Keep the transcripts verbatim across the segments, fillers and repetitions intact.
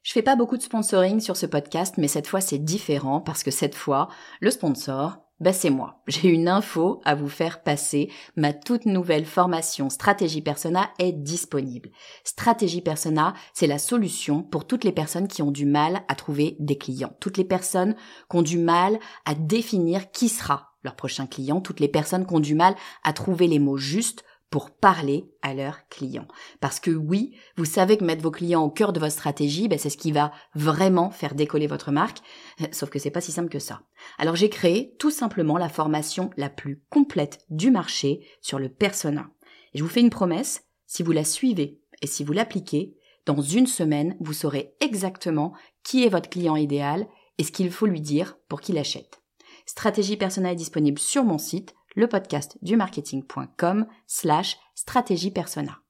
Je fais pas beaucoup de sponsoring sur ce podcast, mais cette fois c'est différent parce que cette fois, le sponsor, bah c'est moi. J'ai une info à vous faire passer. Ma toute nouvelle formation Stratégie Persona est disponible. Stratégie Persona, c'est la solution pour toutes les personnes qui ont du mal à trouver des clients. Toutes les personnes qui ont du mal à définir qui sera leur prochain client. Toutes les personnes qui ont du mal à trouver les mots justes pour parler à leurs clients. Parce que oui, vous savez que mettre vos clients au cœur de votre stratégie, ben c'est ce qui va vraiment faire décoller votre marque, sauf que c'est pas si simple que ça. Alors j'ai créé tout simplement la formation la plus complète du marché sur le persona. Et je vous fais une promesse, si vous la suivez et si vous l'appliquez, dans une semaine, vous saurez exactement qui est votre client idéal et ce qu'il faut lui dire pour qu'il achète. Stratégie Persona est disponible sur mon site, lepodcastdumarketing.com slash stratégie persona.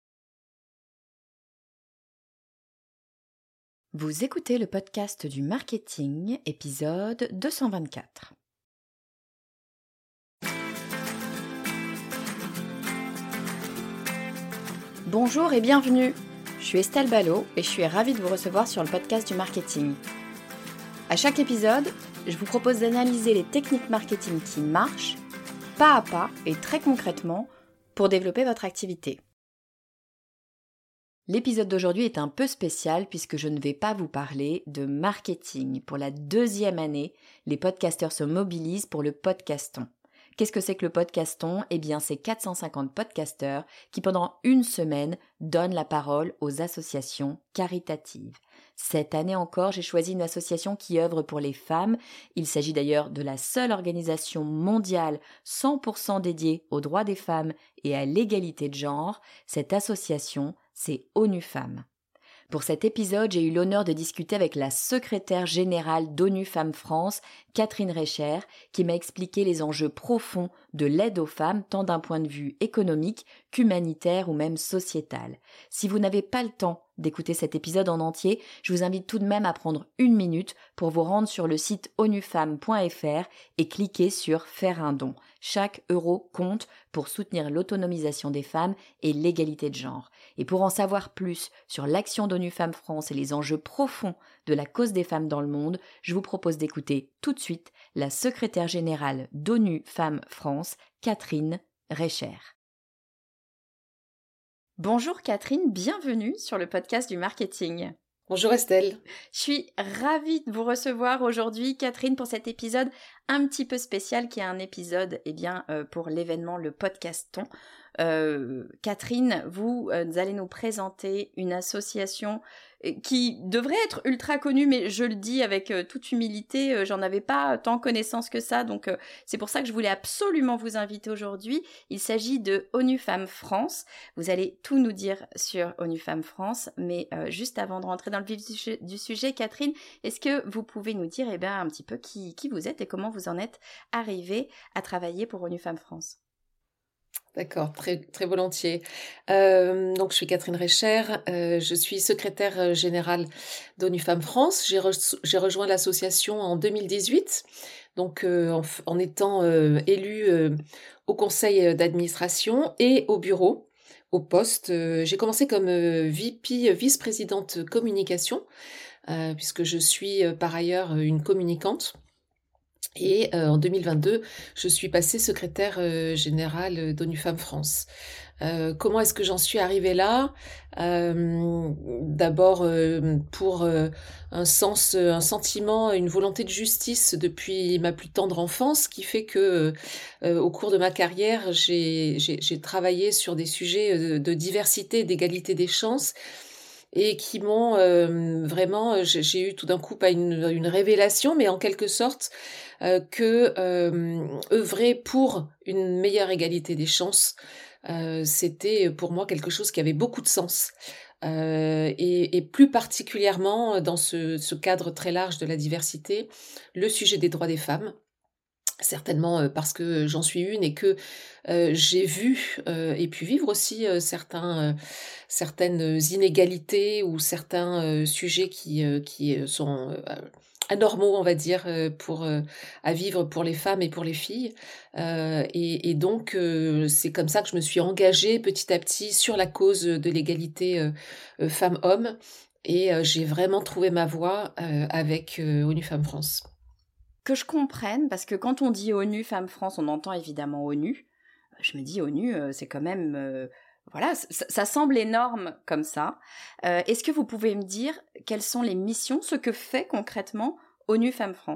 Vous écoutez le podcast du marketing, épisode deux cent vingt-quatre. Bonjour et bienvenue. Je suis Estelle Ballot et je suis ravie de vous recevoir sur le podcast du marketing. À chaque épisode, je vous propose d'analyser les techniques marketing qui marchent pas à pas et très concrètement pour développer votre activité. L'épisode d'aujourd'hui est un peu spécial puisque je ne vais pas vous parler de marketing. Pour la deuxième année, les podcasteurs se mobilisent pour le podcaston. Qu'est-ce que c'est que le podcaston ? Eh bien, c'est quatre cent cinquante podcasteurs qui, pendant une semaine, donnent la parole aux associations caritatives. Cette année encore, j'ai choisi une association qui œuvre pour les femmes. Il s'agit d'ailleurs de la seule organisation mondiale cent pour cent dédiée aux droits des femmes et à l'égalité de genre. Cette association, c'est ONU Femmes. Pour cet épisode, j'ai eu l'honneur de discuter avec la secrétaire générale d'ONU Femmes France, Catherine Recher, qui m'a expliqué les enjeux profonds de l'aide aux femmes, tant d'un point de vue économique qu'humanitaire ou même sociétal. Si vous n'avez pas le temps d'écouter cet épisode en entier, je vous invite tout de même à prendre une minute pour vous rendre sur le site onufemmes point f r et cliquer sur « Faire un don ». Chaque euro compte pour soutenir l'autonomisation des femmes et l'égalité de genre. Et pour en savoir plus sur l'action d'ONU Femmes France et les enjeux profonds de la cause des femmes dans le monde, je vous propose d'écouter tout de suite la secrétaire générale d'ONU Femmes France, Catherine Recher. Bonjour Catherine, bienvenue sur le podcast du marketing. Bonjour Estelle. Je suis ravie de vous recevoir aujourd'hui, Catherine, pour cet épisode un petit peu spécial qui est un épisode eh bien, euh, pour l'événement Le Podcaston. Euh, Catherine, vous euh, allez nous présenter une association qui devrait être ultra connue, mais je le dis avec euh, toute humilité, euh, j'en avais pas tant connaissance que ça, donc euh, c'est pour ça que je voulais absolument vous inviter aujourd'hui. Il s'agit de ONU Femmes France. Vous allez tout nous dire sur ONU Femmes France, mais euh, juste avant de rentrer dans le vif du sujet, du sujet, Catherine, est-ce que vous pouvez nous dire eh bien, un petit peu qui, qui vous êtes et comment vous en êtes arrivée à travailler pour ONU Femmes France ? D'accord, très, très volontiers. Euh, donc, je suis Catherine Recher, euh, je suis secrétaire générale d'ONU Femmes France. J'ai, re- j'ai rejoint l'association en deux mille dix-huit, donc euh, en, en étant euh, élue euh, au conseil d'administration et au bureau, au poste. Euh, j'ai commencé comme euh, V P, vice-présidente communication, euh, puisque je suis euh, par ailleurs une communicante. Et euh, en deux mille vingt-deux, je suis passée secrétaire euh, générale d'ONU Femmes France. Euh, comment est-ce que j'en suis arrivée là ? euh, D'abord euh, pour euh, un sens, un sentiment, une volonté de justice depuis ma plus tendre enfance, qui fait que euh, au cours de ma carrière, j'ai, j'ai, j'ai travaillé sur des sujets de, de diversité, d'égalité des chances, et qui m'ont euh, vraiment, j'ai, j'ai eu tout d'un coup pas une, une révélation, mais en quelque sorte euh, que euh, œuvrer pour une meilleure égalité des chances, euh, c'était pour moi quelque chose qui avait beaucoup de sens. Euh, et, et plus particulièrement dans ce, ce cadre très large de la diversité, le sujet des droits des femmes. Certainement parce que j'en suis une et que euh, j'ai vu euh, et pu vivre aussi euh, certains, euh, certaines inégalités ou certains euh, sujets qui, euh, qui sont euh, anormaux, on va dire, euh, pour, euh, à vivre pour les femmes et pour les filles. Euh, et, et donc, euh, c'est comme ça que je me suis engagée petit à petit sur la cause de l'égalité euh, euh, femmes-hommes. et euh, j'ai vraiment trouvé ma voie euh, avec euh, ONU Femmes France. Que je comprenne, parce que quand on dit ONU Femmes France, on entend évidemment ONU. Je me dis ONU, euh, c'est quand même... euh, voilà, ça, ça semble énorme comme ça. Euh, est-ce que vous pouvez me dire quelles sont les missions, ce que fait concrètement ONU Femmes France ?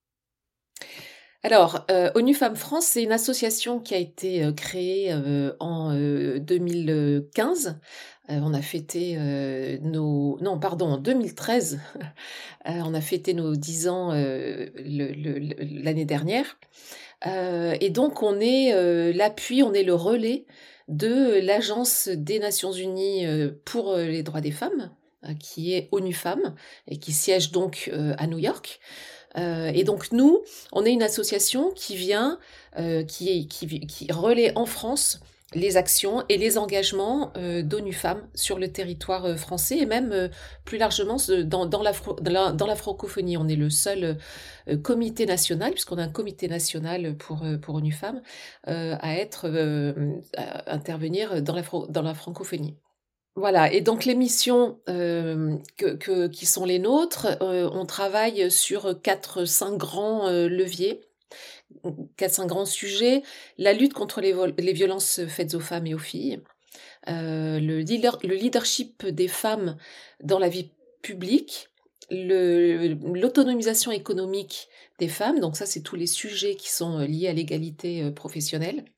Alors, euh, ONU Femmes France, c'est une association qui a été euh, créée euh, en euh, deux mille quinze. Euh, on a fêté euh, nos... Non, pardon, en deux mille treize. Euh, on a fêté nos dix ans euh, le- le- le- l'année dernière. Euh, et donc, on est euh, l'appui, on est le relais de l'Agence des Nations Unies euh, pour euh, les droits des femmes, euh, qui est ONU Femmes, et qui siège donc euh, à New York. Euh, et donc nous, on est une association qui vient, euh, qui, qui, qui relaie en France les actions et les engagements euh, d'ONU Femmes sur le territoire euh, français et même euh, plus largement dans, dans, la, dans, la, dans la francophonie. On est le seul euh, comité national, puisqu'on a un comité national pour, euh, pour ONU Femmes, euh, à être, euh, à intervenir dans la, dans la francophonie. Voilà, et donc les missions euh, que, que, qui sont les nôtres, euh, on travaille sur quatre, cinq grands euh, leviers, quatre, cinq grands sujets. La lutte contre les, les violences faites aux femmes et aux filles, euh, le, leader, le leadership des femmes dans la vie publique, le, l'autonomisation économique des femmes, donc ça c'est tous les sujets qui sont liés à l'égalité euh, professionnelle.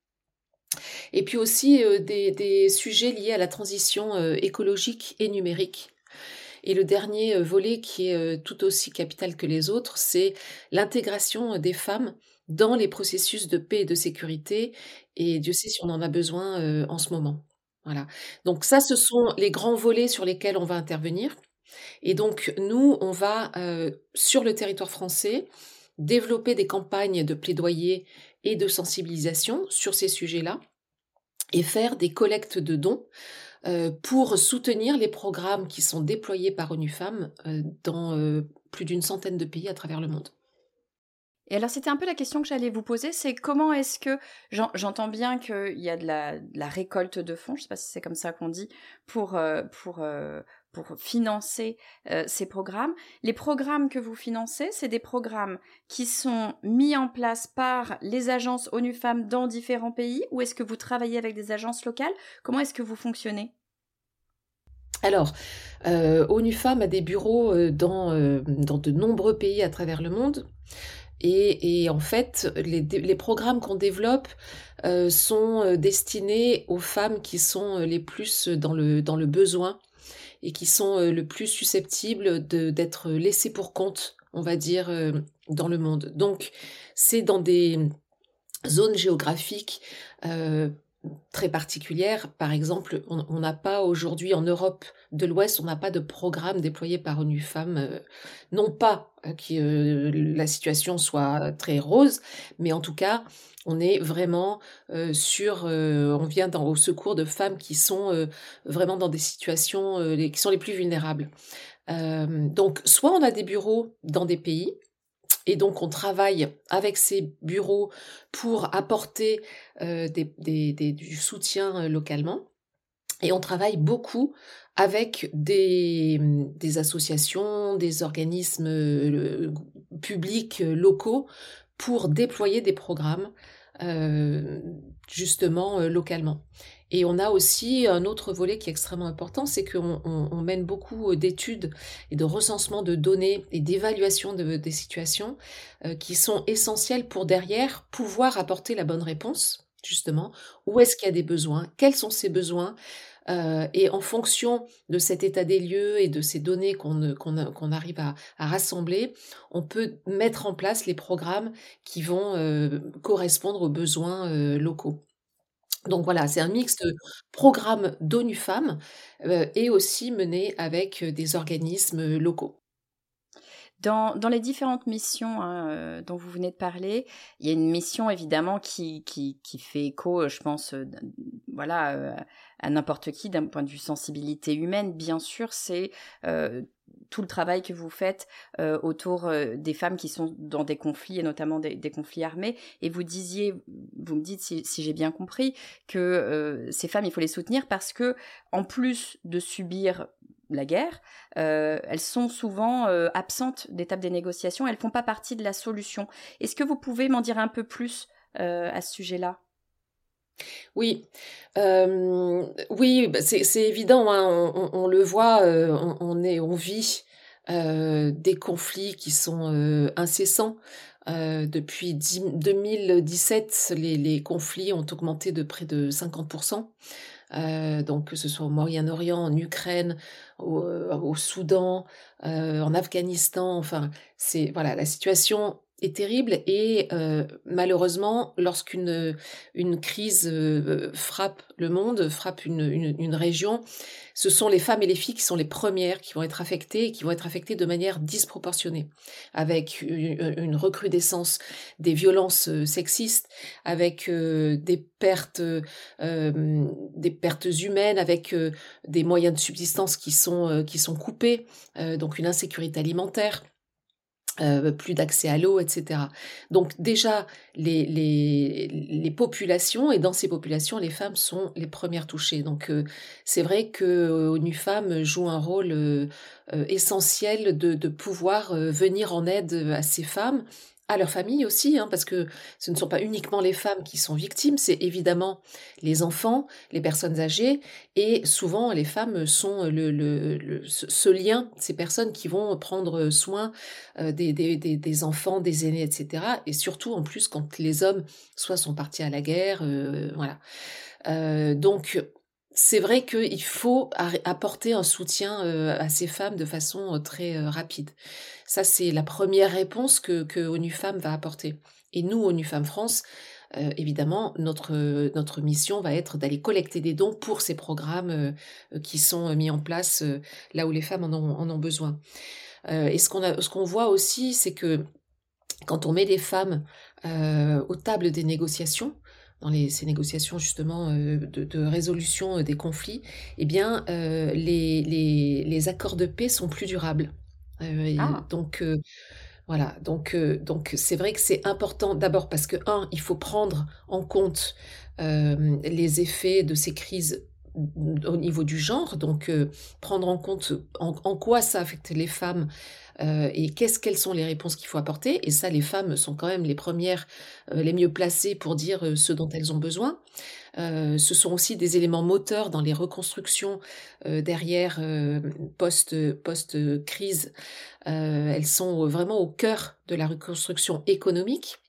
Et puis aussi euh, des, des sujets liés à la transition euh, écologique et numérique. Et le dernier euh, volet qui est euh, tout aussi capital que les autres, c'est l'intégration des femmes dans les processus de paix et de sécurité. Et Dieu sait si on en a besoin euh, en ce moment. Voilà. Donc ça, ce sont les grands volets sur lesquels on va intervenir. Et donc nous, on va euh, sur le territoire français développer des campagnes de plaidoyer et de sensibilisation sur ces sujets-là et faire des collectes de dons euh, pour soutenir les programmes qui sont déployés par ONU Femmes euh, dans euh, plus d'une centaine de pays à travers le monde. Et alors, c'était un peu la question que j'allais vous poser, c'est comment est-ce que, j'en, j'entends bien qu'il y a de la, de la récolte de fonds, je ne sais pas si c'est comme ça qu'on dit, pour, euh, pour, euh, pour financer euh, ces programmes. Les programmes que vous financez, c'est des programmes qui sont mis en place par les agences ONU Femmes dans différents pays, ou est-ce que vous travaillez avec des agences locales ? Comment est-ce que vous fonctionnez ? Alors, euh, ONU Femmes a des bureaux euh, dans, euh, dans de nombreux pays à travers le monde. Et, et en fait, les, les programmes qu'on développe euh, sont euh, destinés aux femmes qui sont les plus dans le, dans le besoin et qui sont euh, le plus susceptibles de, d'être laissées pour compte, on va dire, euh, dans le monde. Donc, c'est dans des zones géographiques euh, très particulières. Par exemple, on n'a pas aujourd'hui en Europe de l'Ouest, on n'a pas de programme déployé par ONU Femmes, euh, non pas euh, que euh, la situation soit très rose, mais en tout cas, on est vraiment euh, sur, euh, on vient dans, au secours de femmes qui sont euh, vraiment dans des situations euh, les, qui sont les plus vulnérables. Euh, donc, soit on a des bureaux dans des pays, et donc, on travaille avec ces bureaux pour apporter euh, des, des, des, du soutien euh, localement. Et on travaille beaucoup avec des, des associations, des organismes euh, publics euh, locaux pour déployer des programmes euh, justement euh, localement. Et on a aussi un autre volet qui est extrêmement important, c'est qu'on on, on mène beaucoup d'études et de recensement de données et d'évaluation de, des situations euh, qui sont essentielles pour derrière pouvoir apporter la bonne réponse, justement. Où est-ce qu'il y a des besoins? Quels sont ces besoins? Euh, et en fonction de cet état des lieux et de ces données qu'on, qu'on, qu'on arrive à, à rassembler, on peut mettre en place les programmes qui vont euh, correspondre aux besoins euh, locaux. Donc voilà, c'est un mix de programmes d'ONU Femmes euh, et aussi mené avec des organismes locaux. Dans, dans les différentes missions hein, euh, dont vous venez de parler, il y a une mission évidemment qui, qui, qui fait écho, je pense, euh, voilà, euh, à n'importe qui d'un point de vue sensibilité humaine. Bien sûr, c'est euh, tout le travail que vous faites euh, autour euh, des femmes qui sont dans des conflits et notamment des, des conflits armés. Et vous disiez, vous me dites si, si j'ai bien compris, que euh, ces femmes, il faut les soutenir parce que en plus de subir la guerre, euh, elles sont souvent euh, absentes des tables des négociations, elles ne font pas partie de la solution. Est-ce que vous pouvez m'en dire un peu plus euh, à ce sujet-là ? Oui, euh, oui, bah, c'est, c'est évident, hein, on, on- on le voit, euh, on, on est, on vit euh, des conflits qui sont euh, incessants. Euh, depuis dix- deux mille dix-sept, les, les conflits ont augmenté de près de cinquante pour cent. Euh, donc que ce soit au Moyen-Orient, en Ukraine, au, euh, au Soudan, euh, en Afghanistan, enfin, c'est voilà, la situation est terrible et euh, malheureusement, lorsqu'une une crise euh, frappe le monde, frappe une, une, une région, ce sont les femmes et les filles qui sont les premières qui vont être affectées et qui vont être affectées de manière disproportionnée, avec une, une recrudescence des violences euh, sexistes, avec euh, des pertes euh, des pertes humaines, avec euh, des moyens de subsistance qui sont, euh, qui sont coupés, euh, donc une insécurité alimentaire. Euh, plus d'accès à l'eau, et cetera. Donc déjà, les, les, les populations, et dans ces populations, les femmes sont les premières touchées. Donc euh, c'est vrai que euh, ONU Femmes joue un rôle euh, euh, essentiel de, de pouvoir euh, venir en aide à ces femmes, à leurs familles aussi, hein, parce que ce ne sont pas uniquement les femmes qui sont victimes, c'est évidemment les enfants, les personnes âgées, et souvent les femmes sont le, le, le, ce, ce lien, ces personnes qui vont prendre soin euh, des, des, des, des enfants, des aînés, et cetera. Et surtout, en plus, quand les hommes, soit sont partis à la guerre, euh, voilà. Euh, donc, c'est vrai qu'il faut apporter un soutien euh, à ces femmes de façon euh, très euh, rapide. Ça, c'est la première réponse que, que ONU Femmes va apporter. Et nous, ONU Femmes France, euh, évidemment, notre, notre mission va être d'aller collecter des dons pour ces programmes euh, qui sont mis en place euh, là où les femmes en ont, en ont besoin. Euh, et ce qu'on a, ce qu'on voit aussi, c'est que quand on met les femmes euh, aux tables des négociations, dans les, ces négociations justement euh, de, de résolution des conflits, eh bien euh, les, les, les accords de paix sont plus durables. Euh, et Ah, donc euh, voilà, donc euh, donc c'est vrai que c'est important d'abord parce que un, il faut prendre en compte euh, les effets de ces crises au niveau du genre, donc euh, prendre en compte en, en quoi ça affecte les femmes euh, et qu'est-ce quelles sont les réponses qu'il faut apporter. Et ça, les femmes sont quand même les premières, euh, les mieux placées pour dire euh, ce dont elles ont besoin. Euh, ce sont aussi des éléments moteurs dans les reconstructions euh, derrière euh, post post crise. Euh, elles sont vraiment au cœur de la reconstruction économique.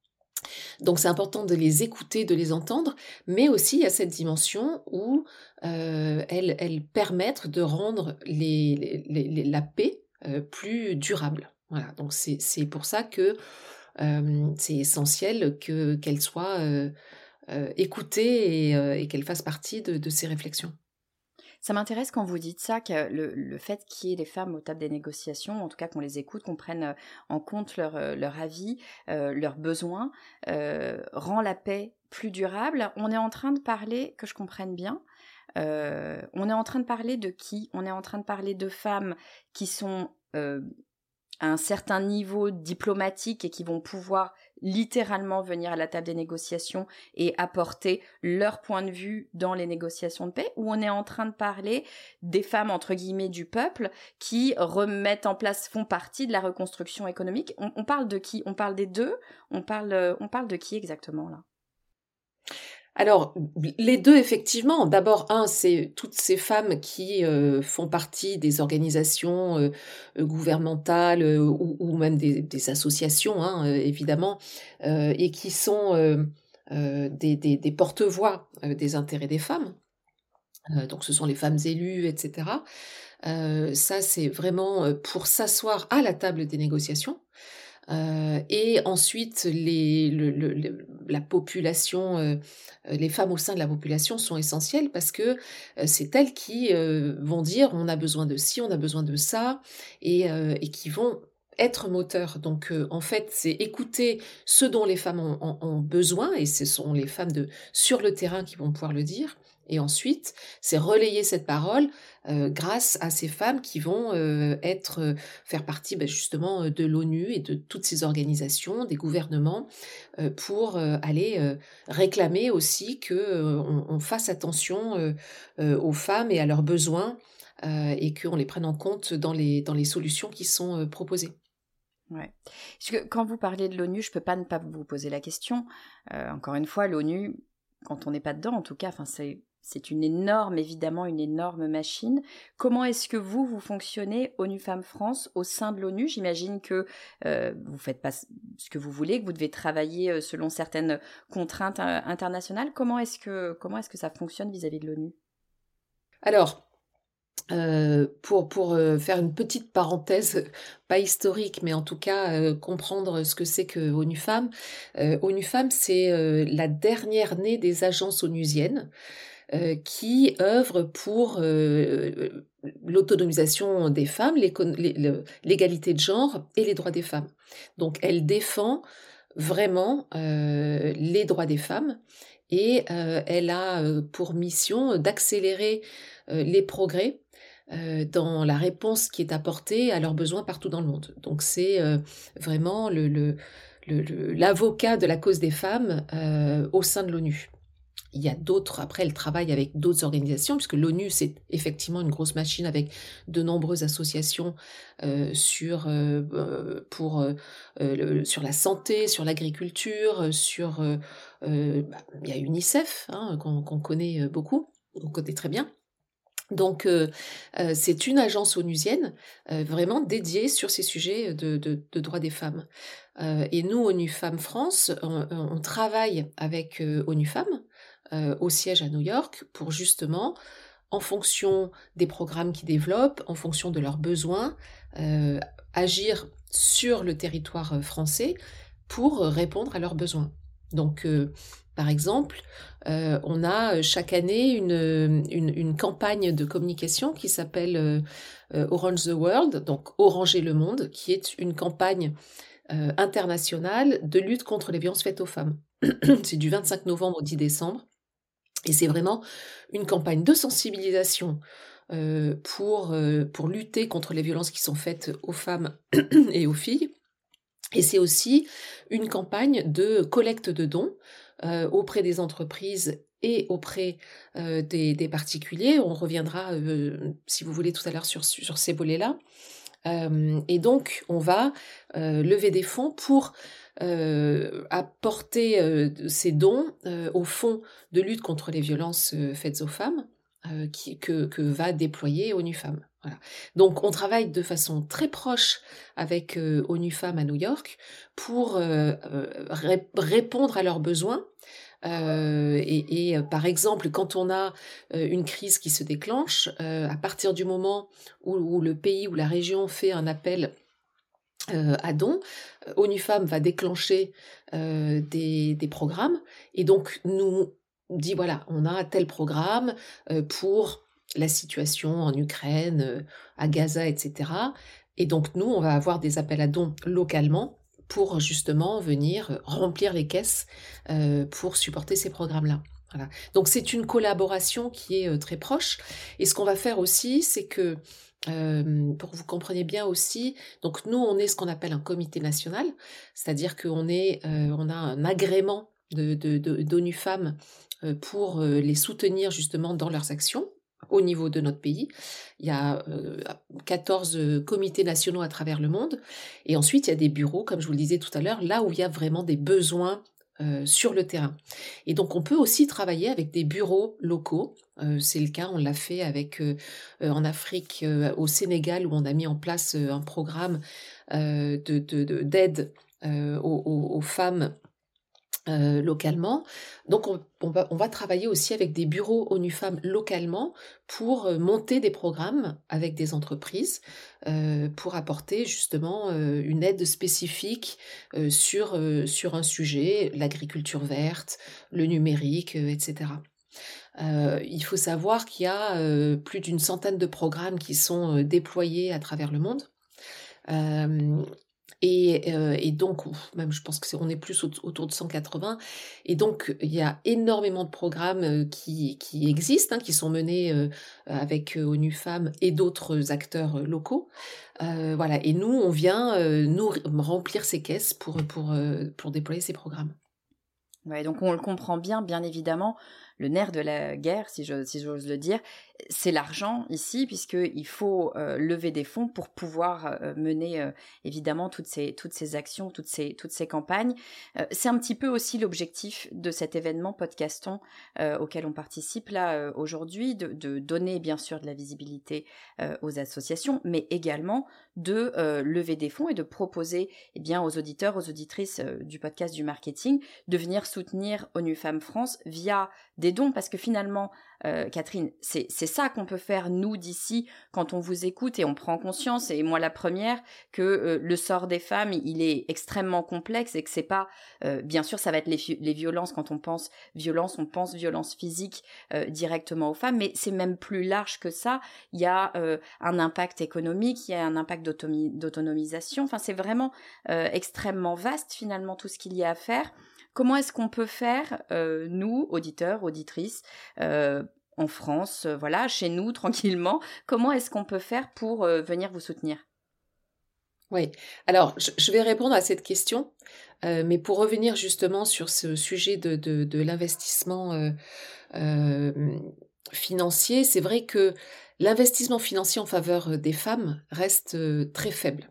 Donc c'est important de les écouter, de les entendre, mais aussi il y a cette dimension où euh, elles, elles permettent de rendre les, les, les, la paix euh, plus durable. Voilà, donc c'est, c'est pour ça que euh, c'est essentiel que, qu'elles soient euh, euh, écoutées et, euh, et qu'elles fassent partie de, de ces réflexions. ça m'intéresse quand vous dites ça, que le, le fait qu'il y ait des femmes aux tables des négociations, en tout cas qu'on les écoute, qu'on prenne euh, en compte leur, euh, leur avis, euh, leurs besoins, euh, rend la paix plus durable. On est en train de parler, que je comprenne bien, euh, on est en train de parler de qui ? On est en train de parler de femmes qui sont euh, à un certain niveau diplomatique et qui vont pouvoir littéralement venir à la table des négociations et apporter leur point de vue dans les négociations de paix, ou on est en train de parler des femmes entre guillemets du peuple qui remettent en place, font partie de la reconstruction économique. On, on parle de qui ? On parle des deux ? On parle, on parle de qui exactement là ? Alors, les deux, effectivement. D'abord, un, c'est toutes ces femmes qui euh, font partie des organisations euh, euh, gouvernementales euh, ou, ou même des, des associations, hein, euh, évidemment, euh, et qui sont euh, euh, des, des, des porte-voix euh, des intérêts des femmes. Euh, donc, ce sont les femmes élues, et cetera. Euh, ça, c'est vraiment euh, pour s'asseoir à la table des négociations. Euh, et ensuite, les, le, le, le, la population, euh, les femmes au sein de la population sont essentielles parce que euh, c'est elles qui euh, vont dire on a besoin de ci, on a besoin de ça, et, euh, et qui vont être moteurs. Donc euh, en fait, c'est écouter ce dont les femmes ont, ont, ont besoin, et ce sont les femmes de, sur le terrain qui vont pouvoir le dire. Et ensuite, c'est relayer cette parole euh, grâce à ces femmes qui vont euh, être, euh, faire partie ben, justement de l'ONU et de toutes ces organisations, des gouvernements, euh, pour euh, aller euh, réclamer aussi que euh, on, on fasse attention euh, euh, aux femmes et à leurs besoins euh, et qu'on les prenne en compte dans les, dans les solutions qui sont euh, proposées. Ouais. Parce que quand vous parlez de l'ONU, je ne peux pas ne pas vous poser la question. Euh, encore une fois, l'ONU, quand on n'est pas dedans, en tout cas, enfin, c'est, c'est une énorme, évidemment, une énorme machine. Comment est-ce que vous, vous fonctionnez, ONU Femmes France, au sein de l'ONU? J'imagine que euh, vous ne faites pas ce que vous voulez, que vous devez travailler selon certaines contraintes euh, internationales. Comment est-ce que, comment est-ce que ça fonctionne vis-à-vis de l'ONU? Alors, Euh, pour, pour euh, faire une petite parenthèse, pas historique, mais en tout cas euh, comprendre ce que c'est que ONU Femmes. Euh, ONU Femmes, c'est euh, la dernière née des agences onusiennes euh, qui œuvrent pour euh, l'autonomisation des femmes, l'égalité de genre et les droits des femmes. Donc elle défend vraiment euh, les droits des femmes et euh, elle a euh, pour mission d'accélérer euh, les progrès euh, dans la réponse qui est apportée à leurs besoins partout dans le monde. Donc c'est euh, vraiment le, le, le, le, l'avocat de la cause des femmes euh, au sein de l'ONU. Il y a d'autres, après elle travaille avec d'autres organisations, puisque l'ONU c'est effectivement une grosse machine avec de nombreuses associations euh, sur, euh, pour, euh, le, sur la santé, sur l'agriculture, sur... Euh, euh, bah, il y a UNICEF, hein, qu'on, qu'on connaît beaucoup, qu'on connaît très bien. Donc, euh, euh, c'est une agence onusienne euh, vraiment dédiée sur ces sujets de, de, de droits des femmes. Euh, et nous, ONU Femmes France, on, on travaille avec euh, ONU Femmes euh, au siège à New York pour justement, en fonction des programmes qu'ils développent, en fonction de leurs besoins, euh, agir sur le territoire français pour répondre à leurs besoins. Donc, euh, par exemple, euh, on a chaque année une, une, une campagne de communication qui s'appelle euh, Orange the World, donc Oranger le monde, qui est une campagne euh, internationale de lutte contre les violences faites aux femmes. C'est du vingt-cinq novembre au dix décembre, et c'est vraiment une campagne de sensibilisation euh, pour, euh, pour lutter contre les violences qui sont faites aux femmes et aux filles. Et c'est aussi une campagne de collecte de dons euh, auprès des entreprises et auprès euh, des, des particuliers. On reviendra, euh, si vous voulez, tout à l'heure sur, sur ces volets-là. Euh, et donc, on va euh, lever des fonds pour euh, apporter euh, ces dons euh, au fonds de lutte contre les violences euh, faites aux femmes euh, qui, que, que va déployer ONU Femmes. Voilà. Donc, on travaille de façon très proche avec euh, ONU Femmes à New York pour euh, euh, ré- répondre à leurs besoins. Euh, et, et par exemple, quand on a euh, une crise qui se déclenche, euh, à partir du moment où, où le pays ou la région fait un appel euh, à dons, ONU Femmes va déclencher euh, des, des programmes et donc nous dit voilà, on a tel programme euh, pour la situation en Ukraine, euh, à Gaza, et cetera. Et donc nous, on va avoir des appels à dons localement pour justement venir remplir les caisses euh, pour supporter ces programmes-là. Voilà. Donc c'est une collaboration qui est euh, très proche. Et ce qu'on va faire aussi, c'est que, euh, pour que vous compreniez bien aussi, donc nous, on est ce qu'on appelle un comité national, c'est-à-dire qu'on est, euh, on a un agrément de, de, de, d'ONU Femmes euh, pour euh, les soutenir justement dans leurs actions au niveau de notre pays. Il y a euh, quatorze comités nationaux à travers le monde. Et ensuite, il y a des bureaux, comme je vous le disais tout à l'heure, là où il y a vraiment des besoins euh, sur le terrain. Et donc, on peut aussi travailler avec des bureaux locaux. Euh, c'est le cas, on l'a fait avec euh, euh, en Afrique, euh, au Sénégal, où on a mis en place euh, un programme euh, de, de, de, d'aide euh, aux, aux, aux femmes Euh, localement. Donc on, on, va, on va travailler aussi avec des bureaux ONU Femmes localement pour euh, monter des programmes avec des entreprises euh, pour apporter justement euh, une aide spécifique euh, sur, euh, sur un sujet, l'agriculture verte, le numérique, euh, et cetera. Euh, il faut savoir qu'il y a euh, plus d'une centaine de programmes qui sont euh, déployés à travers le monde. Euh, Et, euh, et donc, ouf, même je pense que c'est, on est plus au, autour de cent quatre-vingts. Et donc, il y a énormément de programmes euh, qui, qui existent, hein, qui sont menés euh, avec euh, ONU Femmes et d'autres acteurs euh, locaux. Euh, voilà. Et nous, on vient euh, nous remplir ces caisses pour, pour, euh, pour déployer ces programmes. Ouais, donc on le comprend bien, bien évidemment. le nerf de la guerre, si je, si j'ose le dire, c'est l'argent ici, puisqu'il faut euh, lever des fonds pour pouvoir euh, mener euh, évidemment toutes ces, toutes ces actions, toutes ces, toutes ces campagnes. Euh, c'est un petit peu aussi l'objectif de cet événement Podcastons euh, auquel on participe là euh, aujourd'hui, de, de donner bien sûr de la visibilité euh, aux associations, mais également de euh, lever des fonds et de proposer eh bien, aux auditeurs, aux auditrices euh, du podcast du marketing de venir soutenir ONU Femmes France via des dons, parce que finalement, euh, Catherine, c'est, c'est ça qu'on peut faire nous d'ici quand on vous écoute et on prend conscience, et moi la première, que euh, le sort des femmes, il est extrêmement complexe et que c'est pas, euh, bien sûr ça va être les, les violences, quand on pense violence, on pense violence physique euh, directement aux femmes, mais c'est même plus large que ça, il y a euh, un impact économique, il y a un impact d'automi- d'autonomisation, enfin c'est vraiment euh, extrêmement vaste finalement tout ce qu'il y a à faire. Comment est-ce qu'on peut faire, euh, nous, auditeurs, auditrices, euh, en France, euh, voilà, chez nous, tranquillement, comment est-ce qu'on peut faire pour euh, venir vous soutenir ? Oui, alors je, je vais répondre à cette question, euh, mais pour revenir justement sur ce sujet de, de, de l'investissement euh, euh, financier, c'est vrai que l'investissement financier en faveur des femmes reste euh, très faible.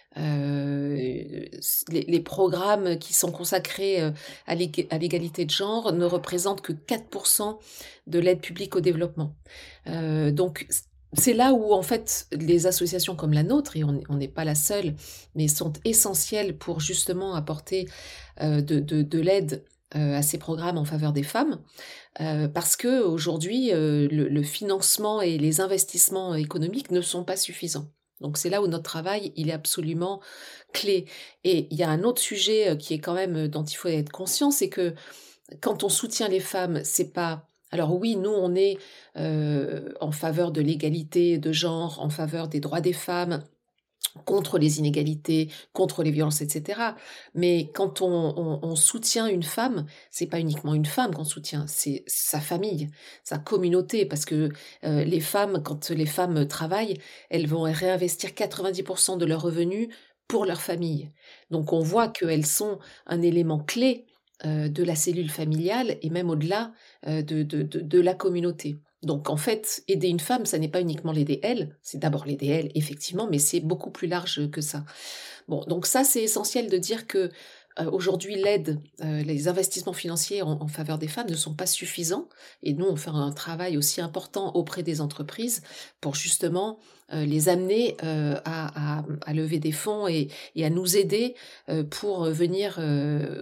Euh, les, les programmes qui sont consacrés euh, à l'ég- à l'égalité de genre ne représentent que quatre pour cent de l'aide publique au développement. Euh, donc c'est là où en fait les associations comme la nôtre, et on on n'est pas la seule, mais sont essentielles pour justement apporter euh, de, de, de l'aide euh, à ces programmes en faveur des femmes, euh, parce que aujourd'hui euh, le, le financement et les investissements économiques ne sont pas suffisants. Donc c'est là où notre travail, il est absolument clé. Et il y a un autre sujet euh, qui est quand même euh, dont il faut être conscient, c'est que quand on soutient les femmes, c'est pas... Alors oui, nous, on est euh, en faveur de l'égalité de genre, en faveur des droits des femmes, contre les inégalités, contre les violences, et cetera. Mais quand on, on, on soutient une femme, c'est pas uniquement une femme qu'on soutient, c'est sa famille, sa communauté, parce que euh, les femmes, quand les femmes travaillent, elles vont réinvestir quatre-vingt-dix pour cent de leurs revenus pour leur famille. Donc on voit qu'elles sont un élément clé euh, de la cellule familiale et même au-delà euh, de, de, de, de la communauté. Donc en fait, aider une femme, ça n'est pas uniquement l'aider elle, c'est d'abord l'aider elle, effectivement, mais c'est beaucoup plus large que ça. Bon, donc ça c'est essentiel de dire que euh, aujourd'hui l'aide, euh, les investissements financiers en, en faveur des femmes ne sont pas suffisants, et nous on fait un travail aussi important auprès des entreprises pour justement euh, les amener euh, à, à, à lever des fonds et, et à nous aider euh, pour venir euh,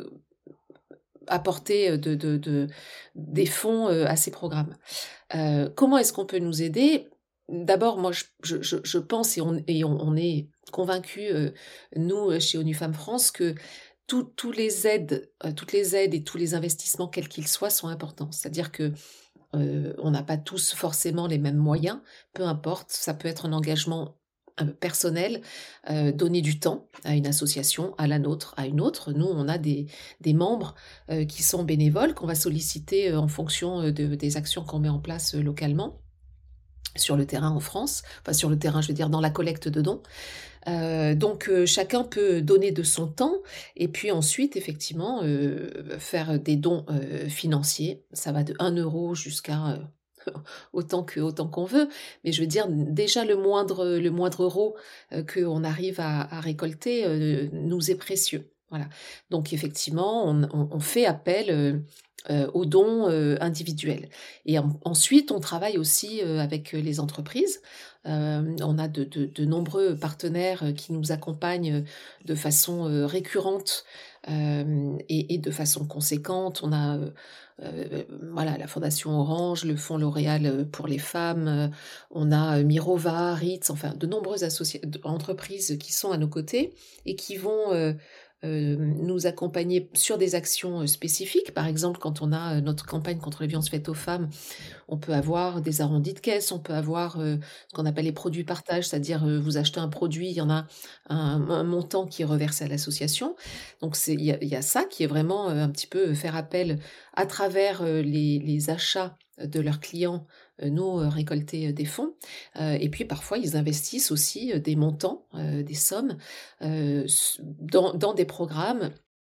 apporter de, de, de, des fonds à ces programmes. Euh, comment est-ce qu'on peut nous aider ? D'abord, moi, je, je, je pense et on, et on, on est convaincus, euh, nous, chez ONU Femmes France, que tout, tous les aides, euh, toutes les aides et tous les investissements, quels qu'ils soient, sont importants. C'est-à-dire que euh, on n'a pas tous forcément les mêmes moyens, peu importe, ça peut être un engagement personnel, euh, donner du temps à une association, à la nôtre, à une autre. Nous, on a des, des membres euh, qui sont bénévoles, qu'on va solliciter euh, en fonction euh, de, des actions qu'on met en place euh, localement, sur le terrain en France, enfin sur le terrain, je veux dire, dans la collecte de dons. Euh, donc euh, chacun peut donner de son temps et puis ensuite, effectivement, euh, faire des dons euh, financiers. Ça va de un euro jusqu'à... Euh, autant que autant qu'on veut, mais je veux dire déjà le moindre le moindre euro euh, qu'on arrive à, à récolter euh, nous est précieux. Voilà. Donc effectivement, on, on, on fait appel euh, euh, aux dons euh, individuels. Et en, ensuite, on travaille aussi euh, avec les entreprises. Euh, on a de, de, de nombreux partenaires qui nous accompagnent de façon euh, récurrente euh, et, et de façon conséquente. On a euh, euh, voilà, la Fondation Orange, le Fonds L'Oréal pour les femmes, euh, on a Mirova, Ritz, enfin de nombreuses associ- entreprises qui sont à nos côtés et qui vont euh, euh, nous accompagner sur des actions spécifiques. Par exemple, quand on a notre campagne contre les violences faites aux femmes, on peut avoir des arrondis de caisse, on peut avoir euh, ce qu'on appelle les produits partage, c'est-à-dire euh, vous achetez un produit, il y en a un, un montant qui est reversé à l'association. Donc c'est il y a, il y a ça qui est vraiment euh, un petit peu faire appel à travers euh, les, les achats de leurs clients, euh, nous euh, récolter euh, des fonds. Euh, et puis parfois ils investissent aussi euh, des montants, euh, des sommes euh, dans, dans des programmes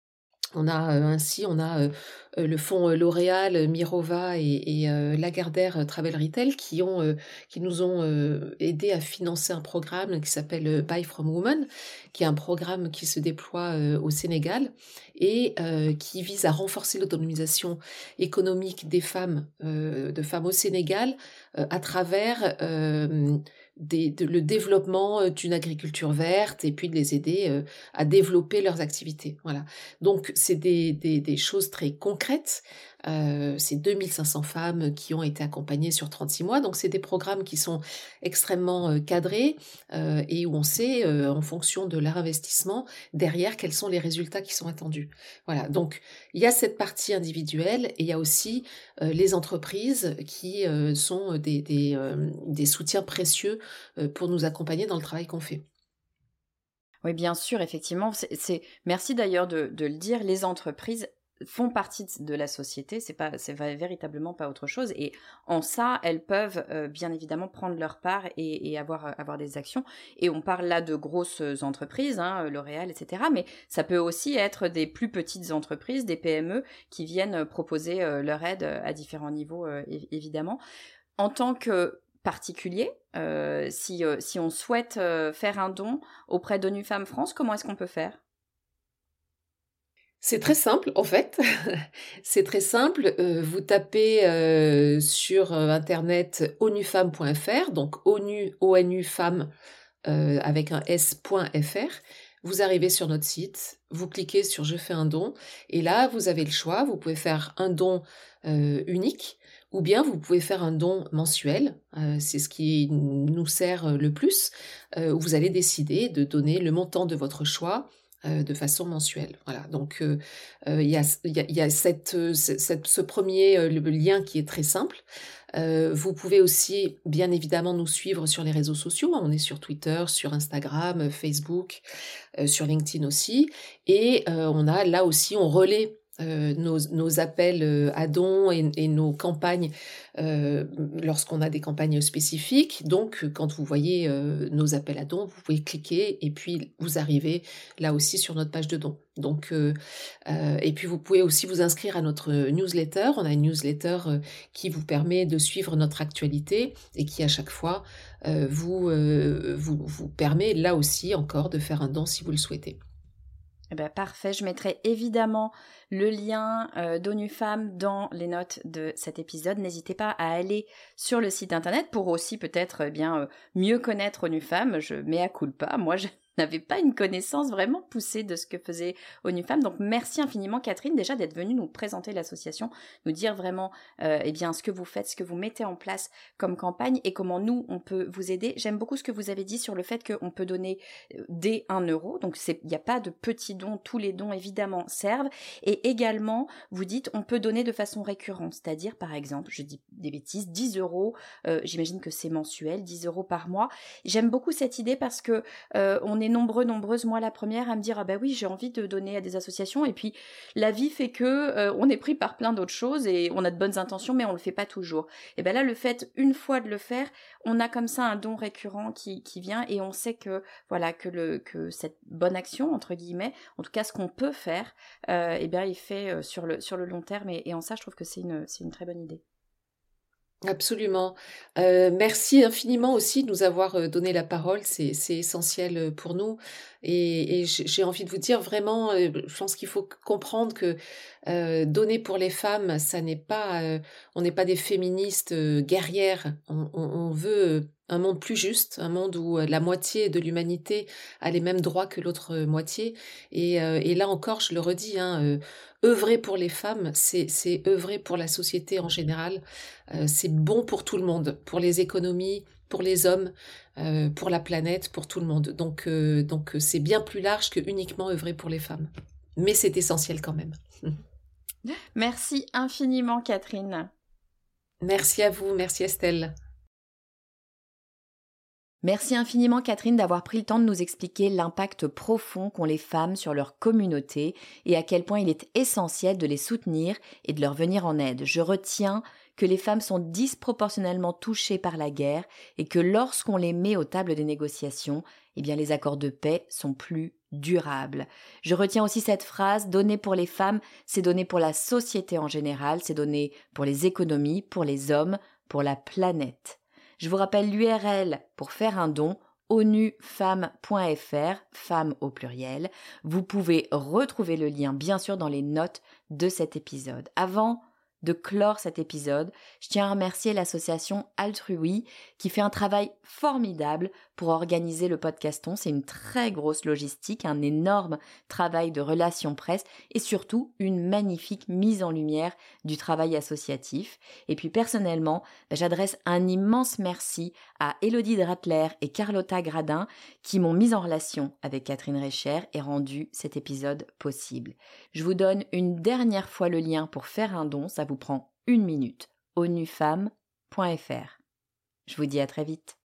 On a euh, ainsi, on a euh, euh, le fonds euh, L'Oréal, euh, Mirova et, et euh, Lagardère euh, Travel Retail qui ont, euh, qui nous ont euh, aidé à financer un programme qui s'appelle euh, Buy from Women, qui est un programme qui se déploie euh, au Sénégal et euh, qui vise à renforcer l'autonomisation économique des femmes, euh, de femmes au Sénégal, euh, à travers euh, des, de- le développement euh, d'une agriculture verte et puis de les aider euh, à développer leurs activités. Voilà. Donc, c'est des, des, des choses très concrètes. Euh, c'est deux mille cinq cents femmes qui ont été accompagnées sur trente-six mois. Donc, c'est des programmes qui sont extrêmement euh, cadrés euh, et où on sait, euh, en fonction de leur investissement, derrière, quels sont les résultats qui sont attendus. Voilà. Donc, il y a cette partie individuelle et il y a aussi euh, les entreprises qui euh, sont des, des, euh, des soutiens précieux euh, pour nous accompagner dans le travail qu'on fait. Oui, bien sûr, effectivement. C'est, c'est... Merci d'ailleurs de, de le dire. Les entreprises font partie de la société. C'est pas, c'est véritablement pas autre chose. Et en ça, elles peuvent euh, bien évidemment prendre leur part et, et avoir, euh, avoir des actions. Et on parle là de grosses entreprises, hein, L'Oréal, et cetera. Mais ça peut aussi être des plus petites entreprises, des P M E, qui viennent proposer euh, leur aide à différents niveaux, euh, évidemment. En tant que particulier, euh, si, euh, si on souhaite euh, faire un don auprès d'ONU Femmes France, comment est-ce qu'on peut faire ? C'est très simple, en fait. C'est très simple. Euh, vous tapez euh, sur euh, internet onufemme point f r, donc ONU, O N U Femmes euh, avec un S.fr. Vous arrivez sur notre site, vous cliquez sur Je fais un don, et là, vous avez le choix. Vous pouvez faire un don euh, unique, ou bien vous pouvez faire un don mensuel. Euh, c'est ce qui nous sert le plus. Euh, où vous allez décider de donner le montant de votre choix euh, de façon mensuelle. Voilà. Donc, il euh, euh, y a, y a, y a cette, euh, cette, ce premier euh, le lien qui est très simple. Euh, vous pouvez aussi, bien évidemment, nous suivre sur les réseaux sociaux. On est sur Twitter, sur Instagram, Facebook, euh, sur LinkedIn aussi. Et euh, on a là aussi, on relaie euh, nos, nos appels euh, à dons et, et nos campagnes euh, lorsqu'on a des campagnes spécifiques. Donc, quand vous voyez euh, nos appels à dons, vous pouvez cliquer et puis vous arrivez là aussi sur notre page de dons. Donc, euh, euh, et puis vous pouvez aussi vous inscrire à notre newsletter. On a une newsletter euh, qui vous permet de suivre notre actualité et qui à chaque fois euh, vous, euh, vous, vous permet là aussi encore de faire un don si vous le souhaitez. Eh ben, parfait, je mettrai évidemment le lien euh, d'ONU Femmes dans les notes de cet épisode. N'hésitez pas à aller sur le site internet pour aussi peut-être eh bien euh, mieux connaître ONU Femmes. Je mets à culpa, moi je n'avais pas une connaissance vraiment poussée de ce que faisait ONU Femmes. Donc merci infiniment Catherine déjà d'être venue nous présenter l'association, nous dire vraiment euh, eh bien ce que vous faites, ce que vous mettez en place comme campagne et comment nous on peut vous aider. J'aime beaucoup ce que vous avez dit sur le fait qu'on peut donner dès un euro, donc il n'y a pas de petits dons, tous les dons évidemment servent. Et également vous dites on peut donner de façon récurrente, c'est-à-dire par exemple, je dis des bêtises, dix euros, euh, j'imagine que c'est mensuel, dix euros par mois. J'aime beaucoup cette idée parce que euh, on est nombreux, nombreuses, moi la première, à me dire ah ben oui j'ai envie de donner à des associations et puis la vie fait que euh, on est pris par plein d'autres choses et on a de bonnes intentions mais on le fait pas toujours. Et ben là le fait une fois de le faire, on a comme ça un don récurrent qui, qui vient et on sait que voilà que, le, que cette bonne action entre guillemets, en tout cas ce qu'on peut faire, euh, et bien il fait euh, sur, le, sur le long terme et, et en ça je trouve que c'est une, c'est une très bonne idée. Absolument. Euh, merci infiniment aussi de nous avoir euh, donné la parole, c'est, c'est essentiel euh, pour nous. Et, et j'ai envie de vous dire vraiment, euh, je pense qu'il faut comprendre que euh, donner pour les femmes, ça n'est pas, euh, on n'est pas des féministes euh, guerrières. On, on, on veut euh, un monde plus juste, un monde où euh, la moitié de l'humanité a les mêmes droits que l'autre euh, moitié. Et, euh, et là encore, je le redis, hein, euh, œuvrer pour les femmes, c'est, c'est œuvrer pour la société en général. Euh, c'est bon pour tout le monde, pour les économies, pour les hommes, euh, pour la planète, pour tout le monde. Donc, euh, donc c'est bien plus large que uniquement œuvrer pour les femmes. Mais c'est essentiel quand même. Merci infiniment Catherine. Merci à vous, merci Estelle. Merci infiniment Catherine d'avoir pris le temps de nous expliquer l'impact profond qu'ont les femmes sur leur communauté et à quel point il est essentiel de les soutenir et de leur venir en aide. Je retiens que les femmes sont disproportionnellement touchées par la guerre et que lorsqu'on les met aux tables des négociations, eh bien les accords de paix sont plus durable. Je retiens aussi cette phrase, donner pour les femmes, c'est donner pour la société en général, c'est donner pour les économies, pour les hommes, pour la planète. Je vous rappelle l'U R L pour faire un don, onufemmes point f r, femmes au pluriel. Vous pouvez retrouver le lien bien sûr dans les notes de cet épisode. Avant de clore cet épisode, je tiens à remercier l'association Altrui qui fait un travail formidable pour organiser le podcaston. C'est une très grosse logistique, un énorme travail de relations presse et surtout une magnifique mise en lumière du travail associatif. Et puis personnellement, j'adresse un immense merci à Élodie Dratler et Carlotta Gradin qui m'ont mise en relation avec Catherine Recher et rendu cet épisode possible. Je vous donne une dernière fois le lien pour faire un don, ça vous prend une minute, onufemmes point f r. Je vous dis à très vite.